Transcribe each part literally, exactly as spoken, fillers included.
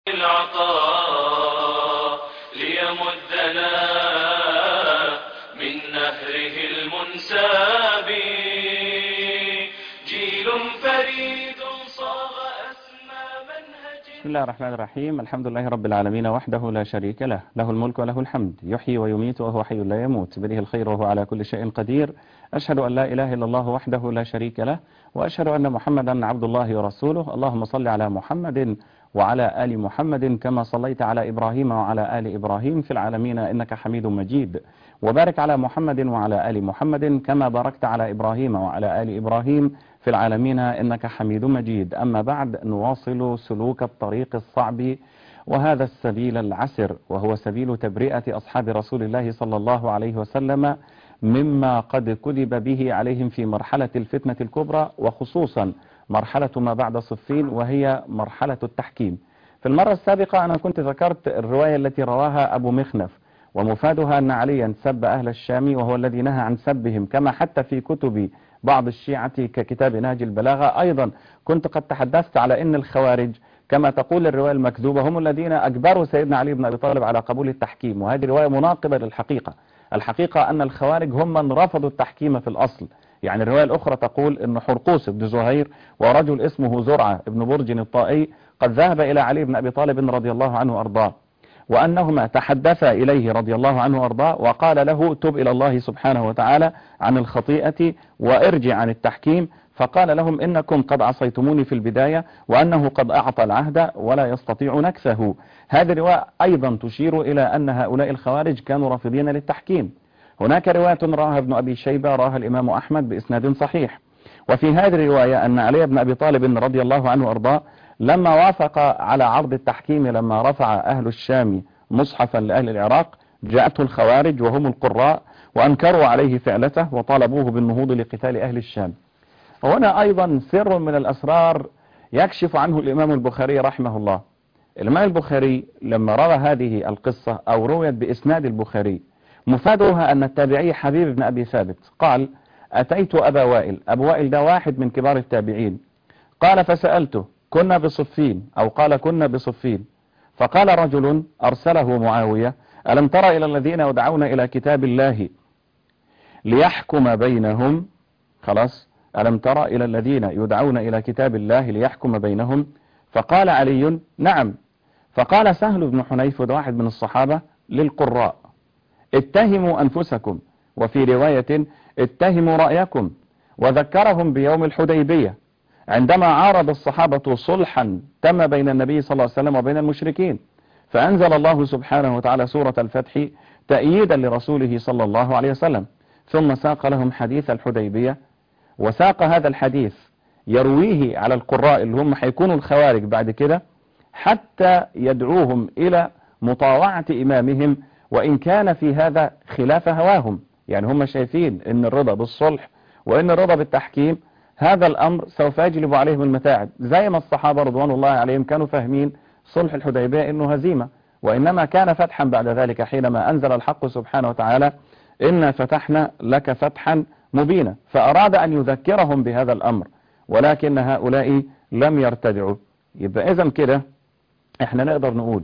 العطاء ليمدنا من نهره المنساب جيل فريد صاغ أسمى منهج. بسم الله الرحمن الرحيم. الحمد لله رب العالمين وحده لا شريك له، له الملك وله الحمد، يحيي ويميت وهو حي لا يموت، بيده الخير وهو على كل شيء قدير. أشهد أن لا إله إلا الله وحده لا شريك له، وأشهد أن محمدا عبد الله ورسوله. اللهم صل على محمد وعلى آل محمد كما صليت على إبراهيم وعلى آل إبراهيم في العالمين إنك حميد مجيد، وبارك على محمد وعلى آل محمد كما باركت على إبراهيم وعلى آل إبراهيم في العالمين إنك حميد مجيد. أما بعد، نواصل سلوك الطريق الصعب وهذا السبيل العسر، وهو سبيل تبرئة أصحاب رسول الله صلى الله عليه وسلم مما قد كذب به عليهم في مرحلة الفتنة الكبرى، وخصوصا مرحلة ما بعد صفين وهي مرحلة التحكيم. في المرة السابقة أنا كنت ذكرت الرواية التي رواها أبو مخنف، ومفادها أن عليا سب أهل الشام وهو الذي نهى عن سبهم، كما حتى في كتب بعض الشيعة ككتاب نهج البلاغة. أيضا كنت قد تحدثت على أن الخوارج كما تقول الرواية المكذوبة هم الذين أجبروا سيدنا علي بن أبي طالب على قبول التحكيم، وهذه رواية مناقضة للحقيقة. الحقيقة أن الخوارج هم من رفضوا التحكيم في الأصل. يعني الرواية الأخرى تقول أن حرقوس بن زهير ورجل اسمه زرعة بن برج الطائي قد ذهب إلى علي بن أبي طالب رضي الله عنه وأرضاه، وأنهما تحدثا إليه رضي الله عنه وأرضاه وقال له: تب إلى الله سبحانه وتعالى عن الخطيئة وارجع عن التحكيم. فقال لهم: إنكم قد عصيتموني في البداية، وأنه قد أعطى العهد ولا يستطيع نكثه. هذه الرواية أيضا تشير إلى أن هؤلاء الخوارج كانوا رافضين للتحكيم. هناك رواية رواها ابن أبي شيبة رواها الإمام أحمد بإسناد صحيح، وفي هذه الرواية أن علي بن أبي طالب رضي الله عنه وأرضاه لما وافق على عرض التحكيم، لما رفع أهل الشام مصحفا لأهل العراق، جاءته الخوارج وهم القراء وأنكروا عليه فعلته وطالبوه بالنهوض لقتال أهل الشام. وهنا أيضا سر من الأسرار يكشف عنه الإمام البخاري رحمه الله. الإمام البخاري لما روى هذه القصة أو رويت بإسناد البخاري، مفادها أن التابعي حبيب بن أبي ثابت قال: أتيت أبا وائل. أبو وائل ده واحد من كبار التابعين. قال: فسألته: كنا بصفين، أو قال: كنا بصفين. فقال رجل أرسله معاوية: ألم ترى إلى الذين يدعون إلى كتاب الله ليحكم بينهم؟ خلاص، ألم ترى إلى الذين يدعون إلى كتاب الله ليحكم بينهم؟ فقال علي: نعم. فقال سهل بن حنيف واحد من الصحابة للقراء: اتهموا أنفسكم، وفي رواية اتهموا رأيكم. وذكرهم بيوم الحديبية عندما عارض الصحابة صلحا تم بين النبي صلى الله عليه وسلم وبين المشركين، فأنزل الله سبحانه وتعالى سورة الفتح تأييدا لرسوله صلى الله عليه وسلم، ثم ساق لهم حديث الحديبية، وساق هذا الحديث يرويه على القراء اللي هم حيكونوا الخوارج بعد كده، حتى يدعوهم إلى مطاوعة إمامهم، وإن كان في هذا خلاف هواهم. يعني هم شايفين أن الرضا بالصلح وأن الرضا بالتحكيم هذا الأمر سوف يجلب عليهم المتاعب، زي ما الصحابة رضوان الله عليهم كانوا فاهمين صلح الحديبية أنه هزيمة، وإنما كان فتحا بعد ذلك حينما أنزل الحق سبحانه وتعالى: إنا فتحنا لك فتحا مبينا. فأراد أن يذكرهم بهذا الأمر، ولكن هؤلاء لم يرتدعوا. يبقى إذن كده احنا نقدر نقول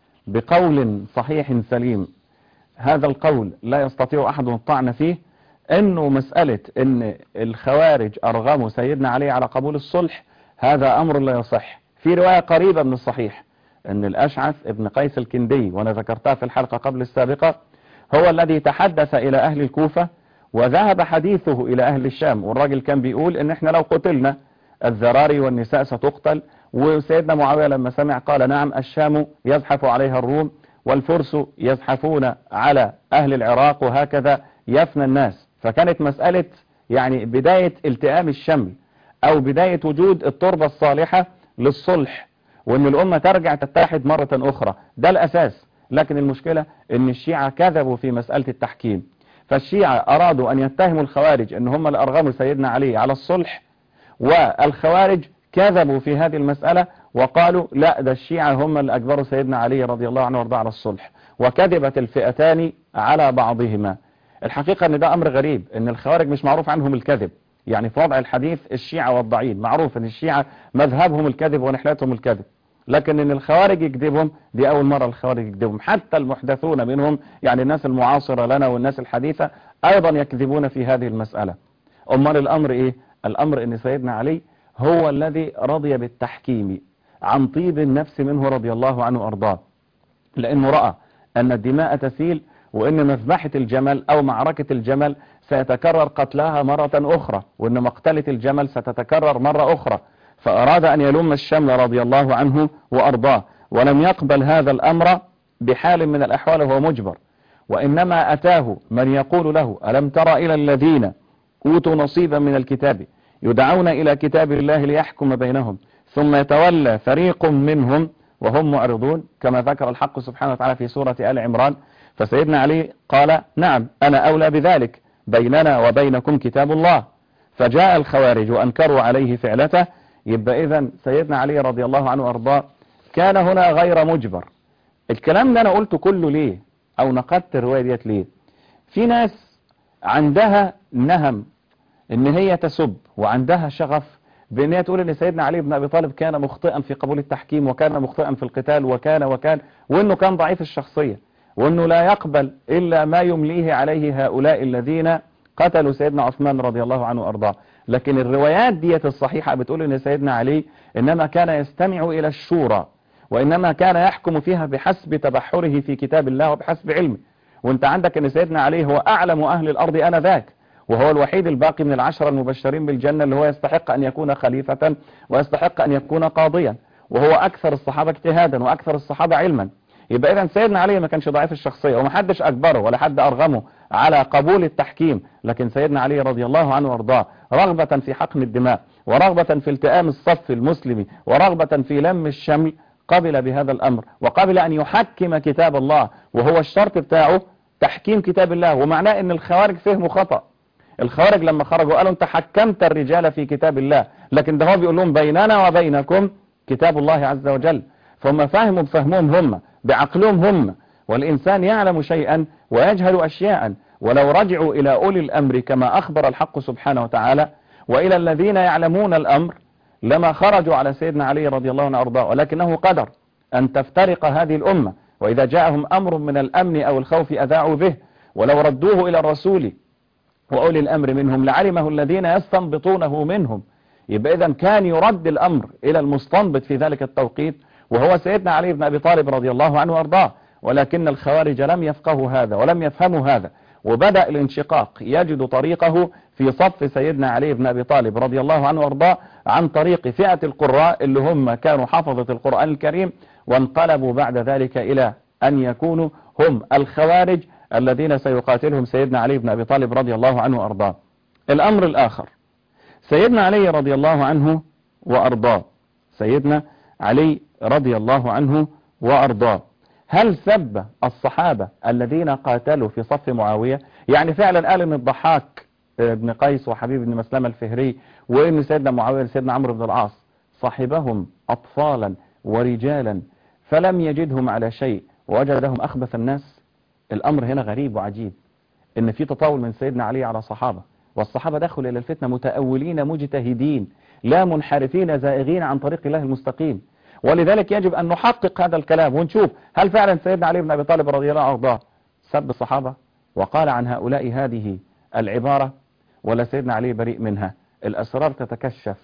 بقول صحيح سليم، هذا القول لا يستطيع أحد الطعن فيه، انه مسألة ان الخوارج ارغموا سيدنا علي على قبول الصلح هذا امر لا يصح. في رواية قريبة من الصحيح ان الاشعث ابن قيس الكندي، وانا ذكرتها في الحلقة قبل السابقة، هو الذي تحدث الى اهل الكوفة وذهب حديثه الى اهل الشام، والراجل كان بيقول ان احنا لو قتلنا الذراري والنساء ستقتل. وسيدنا معاوية لما سمع قال: نعم، الشام يزحف عليها الروم والفرس يزحفون على اهل العراق، وهكذا يفنى الناس. فكانت مسألة يعني بداية التئام الشمل أو بداية وجود التربة الصالحة للصلح، وأن الأمة ترجع تتحد مرة أخرى، ده الأساس. لكن المشكلة أن الشيعة كذبوا في مسألة التحكيم. فالشيعة أرادوا أن يتهموا الخوارج أن هم اللي أرغموا سيدنا علي على الصلح، والخوارج كذبوا في هذه المسألة وقالوا لا، ده الشيعة هم اللي أجبروا سيدنا علي رضي الله عنه وارضاه على الصلح، وكذبت الفئتان على بعضهما. الحقيقة ان ده امر غريب، ان الخوارج مش معروف عنهم الكذب. يعني في وضع الحديث الشيعة والضعين معروف ان الشيعة مذهبهم الكذب ونحلتهم الكذب، لكن ان الخوارج يكذبهم دي اول مرة الخوارج يكذبهم. حتى المحدثون منهم يعني الناس المعاصرة لنا والناس الحديثة ايضا يكذبون في هذه المسألة. امال الامر ايه؟ الامر ان سيدنا علي هو الذي رضي بالتحكيم عن طيب النفس منه رضي الله عنه وارضاه، لانه رأى ان الدماء تسيل، وان مذبحة الجمل او معركة الجمل سيتكرر قتلها مرة اخرى، وان مقتلة الجمل ستتكرر مرة اخرى، فاراد ان يلم الشمل رضي الله عنه وارضاه، ولم يقبل هذا الامر بحال من الاحوال وهو مجبر. وانما اتاه من يقول له الم ترى الى الذين اوتوا نصيبا من الكتاب يدعون الى كتاب الله ليحكم بينهم ثم يتولى فريق منهم وهم معرضون، كما ذكر الحق سبحانه وتعالى في سورة آل عمران. فسيدنا علي قال نعم أنا أولى بذلك، بيننا وبينكم كتاب الله. فجاء الخوارج وأنكروا عليه فعلته. يبقى إذن سيدنا علي رضي الله عنه وأرضاه كان هنا غير مجبر. الكلام ده أنا قلته كله ليه أو نقدت الرواية ديت ليه؟ في ناس عندها نهم إن هي تسب، وعندها شغف بأن هي تقول ان سيدنا علي بن ابي طالب كان مخطئا في قبول التحكيم، وكان مخطئا في القتال، وكان وكان وانه كان ضعيف الشخصية، وانه لا يقبل الا ما يمليه عليه هؤلاء الذين قتلوا سيدنا عثمان رضي الله عنه وارضاه. لكن الروايات ديت الصحيحة بتقول ان سيدنا علي انما كان يستمع الى الشورى، وانما كان يحكم فيها بحسب تبحره في كتاب الله وبحسب علمه. وانت عندك ان سيدنا علي هو اعلم اهل الارض انذاك، وهو الوحيد الباقي من العشرة المبشرين بالجنة اللي هو يستحق أن يكون خليفة ويستحق أن يكون قاضيا، وهو أكثر الصحابة اجتهادا وأكثر الصحابة علما. يبقى إذن سيدنا علي ما كانش ضعيف الشخصية، ومحدش أجبره ولا حد أرغمه على قبول التحكيم. لكن سيدنا علي رضي الله عنه وارضاه رغبة في حقن الدماء، ورغبة في التئام الصف المسلمي، ورغبة في لم الشمل، قبل بهذا الأمر وقبل أن يحكم كتاب الله، وهو الشرط بتاعه تحكيم كتاب الله. ومعناه أن الخوارج فهموا خطأ. الخوارج لما خرجوا قالوا انت حكمت الرجال في كتاب الله، لكن ده هو بيقول لهم بيننا وبينكم كتاب الله عز وجل. فهم فهموا بفهمهم هم، بعقلهم هم، والإنسان يعلم شيئا ويجهل أشياء. ولو رجعوا إلى أولي الأمر كما أخبر الحق سبحانه وتعالى وإلى الذين يعلمون الأمر لما خرجوا على سيدنا علي رضي الله عنه وارضاه، ولكنه قدر أن تفترق هذه الأمة، وإذا جاءهم أمر من الأمن أو الخوف أذاعوا به، ولو ردوه إلى الرسول وأولي الأمر منهم لعلمه الذين يستنبطونه منهم. يبقى إذن كان يرد الأمر إلى المستنبط في ذلك التوقيت وهو سيدنا علي بن أبي طالب رضي الله عنه وارضاه. ولكن الخوارج لم يفقهوا هذا ولم يفهموا هذا، وبدأ الانشقاق يجد طريقه في صف سيدنا علي بن أبي طالب رضي الله عنه وارضاه عن طريق فئة القراء اللي هم كانوا حفظة القرآن الكريم، وانقلبوا بعد ذلك إلى أن يكونوا هم الخوارج الذين سيقاتلهم سيدنا علي بن أبي طالب رضي الله عنه وأرضاه. الأمر الآخر، سيدنا علي رضي الله عنه وأرضاه سيدنا علي رضي الله عنه وأرضاه هل سب الصحابة الذين قاتلوا في صف معاوية؟ يعني فعلا قال ان الضحاك بن قيس وحبيب بن مسلمة الفهري وان سيدنا معاوية سيدنا عمرو بن العاص صاحبهم أطفالا ورجالا فلم يجدهم على شيء ووجدهم أخبث الناس؟ الأمر هنا غريب وعجيب، ان في تطاول من سيدنا علي على صحابة، والصحابة دخلوا إلى الفتنة متأولين مجتهدين لا منحرفين زائغين عن طريق الله المستقيم. ولذلك يجب أن نحقق هذا الكلام ونشوف هل فعلا سيدنا علي بن أبي طالب رضي الله عنه سب الصحابة وقال عن هؤلاء هذه العبارة، ولا سيدنا علي بريء منها؟ الأسرار تتكشف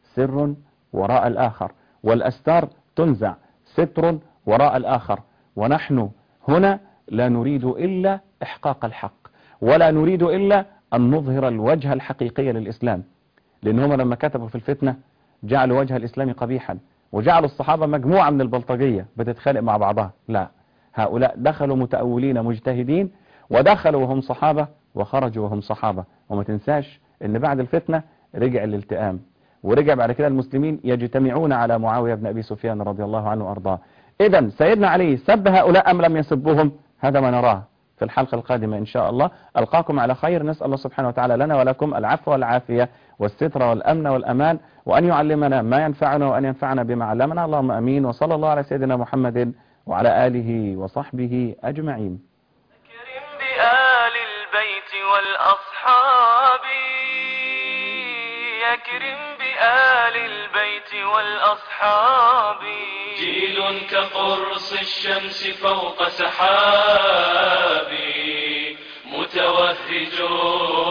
سر وراء الآخر، والأستار تنزع ستر وراء الآخر، ونحن هنا لا نريد إلا إحقاق الحق، ولا نريد إلا أن نظهر الوجه الحقيقي للإسلام. لأن هم لما كتبوا في الفتنة جعلوا وجه الإسلام قبيحا، وجعلوا الصحابة مجموعة من البلطجية بتتخانق مع بعضها. لا، هؤلاء دخلوا متأولين مجتهدين، ودخلوا وهم صحابة وخرجوا وهم صحابة. وما تنساش ان بعد الفتنة رجع الالتئام، ورجع بعد كده المسلمين يجتمعون على معاوية بن أبي سفيان رضي الله عنه وأرضاه. إذن سيدنا علي سب هؤلاء أم لم يسبهم؟ هذا ما نراه في الحلقة القادمة إن شاء الله. ألقاكم على خير، نسأل الله سبحانه وتعالى لنا ولكم العفو والعافية والستر والأمن والأمان، وأن يعلمنا ما ينفعنا وأن ينفعنا بما علمنا. اللهم أمين، وصلى الله على سيدنا محمد وعلى آله وصحبه أجمعين. أكرم بآل البيت والأصحاب، أكرم بآل البيت والأصحاب. جيل كقرص الشمس فوق سحاب متوهج